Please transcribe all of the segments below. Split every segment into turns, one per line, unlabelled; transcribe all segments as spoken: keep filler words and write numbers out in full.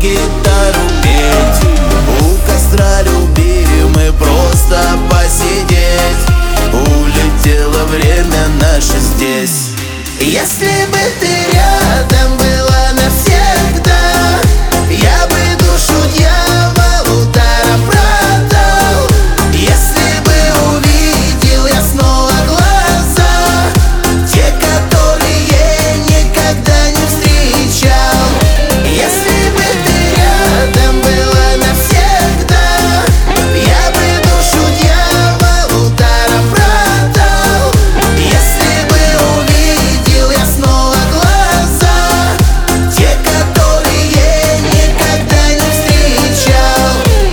гитару петь. У костра любимый просто посидеть. Улетело время наше здесь. Если бы ты рядом была навсегда, я бы душу дьяволу даром продал. Если бы увидел я снова глаза, те, которые никогда не встречал. Если бы ты рядом была навсегда, я бы душу дьяволу даром продал. Если бы увидел я снова глаза, те, которые никогда не встречал.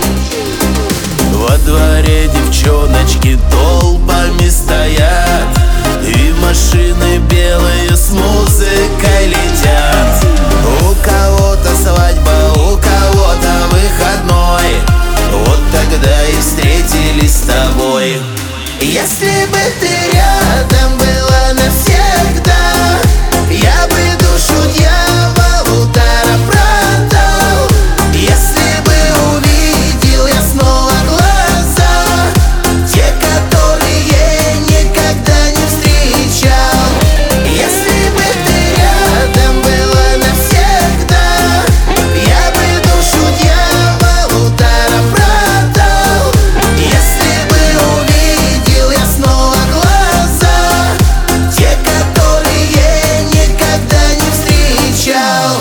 Во дворе девчоночки толпами стоят, и машины белые с музыкой летят. У кого-то свадьба, у кого-то выходной, вот тогда и встретились с тобой. Если бы ты рядом была навсегда, я бы душу дьяволу даром продал. Если бы увидел я снова глаза, те, которые никогда не встречал. Если бы ты рядом была навсегда, я бы душу дьяволу даром продал. Если бы увидел я снова глаза, те, которые никогда не встречал.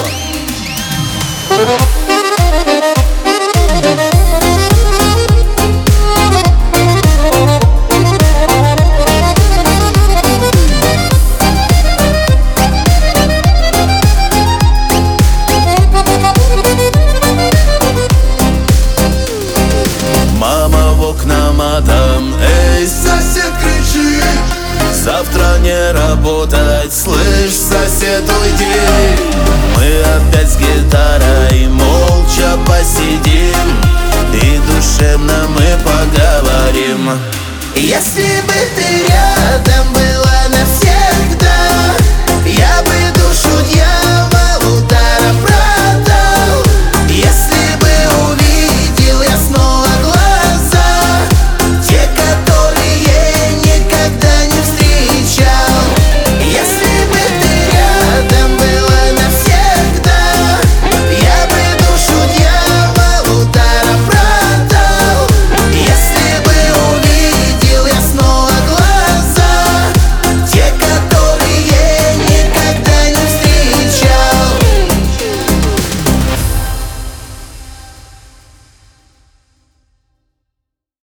Мама в окна матом: эй, сосед, кричи, завтра не работать, слышь, сосед, уйди. Мы опять с гитарой молча посидим, и душевно мы поговорим. Если бы ты рядом